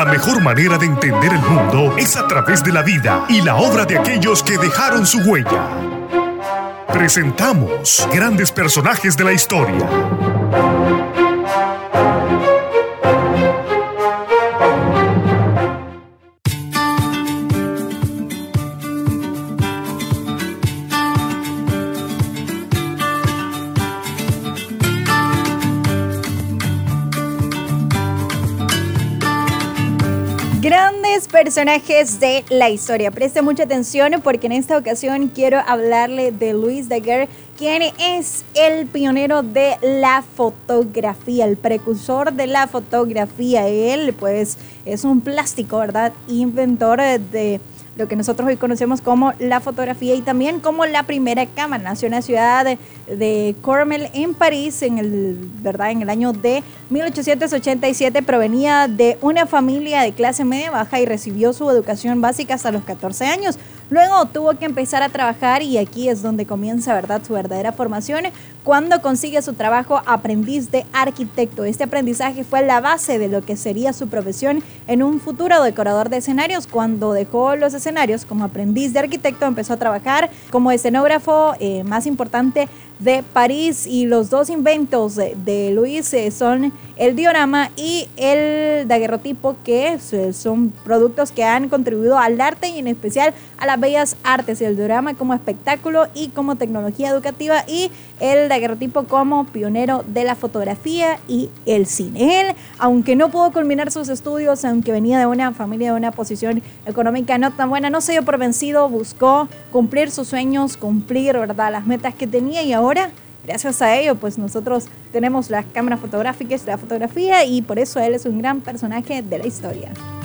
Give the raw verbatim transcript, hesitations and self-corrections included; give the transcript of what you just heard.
La mejor manera de entender el mundo es a través de la vida y la obra de aquellos que dejaron su huella. Presentamos grandes personajes de la historia. Grandes personajes de la historia. Preste mucha atención porque en esta ocasión quiero hablarle de Louis Daguerre, quien es el pionero de la fotografía, el precursor de la fotografía. Él, pues, es un plástico, ¿verdad? Inventor de lo que nosotros hoy conocemos como la fotografía y también como la primera cámara. Nació en la ciudad de, de Cormel, en París, en el, ¿verdad? en el año de mil ochocientos ochenta y siete. Provenía de una familia de clase media baja y recibió su educación básica hasta los catorce años. Luego tuvo que empezar a trabajar y aquí es donde comienza, ¿verdad?, su verdadera formación, cuando consigue su trabajo aprendiz de arquitecto. Este aprendizaje fue la base de lo que sería su profesión en un futuro decorador de escenarios. Cuando dejó los escenarios como aprendiz de arquitecto, empezó a trabajar como escenógrafo eh, más importante de París, y los dos inventos de, de Louis eh, son el diorama y el daguerrotipo, que son productos que han contribuido al arte y en especial a las bellas artes. El diorama como espectáculo y como tecnología educativa, y el daguerrotipo como pionero de la fotografía y el cine. Él, aunque no pudo culminar sus estudios, aunque venía de una familia de una posición económica no tan buena, no se dio por vencido, buscó cumplir sus sueños, cumplir, ¿verdad?, las metas que tenía, y ahora, gracias a ello, pues nosotros tenemos las cámaras fotográficas, la fotografía, y por eso él es un gran personaje de la historia.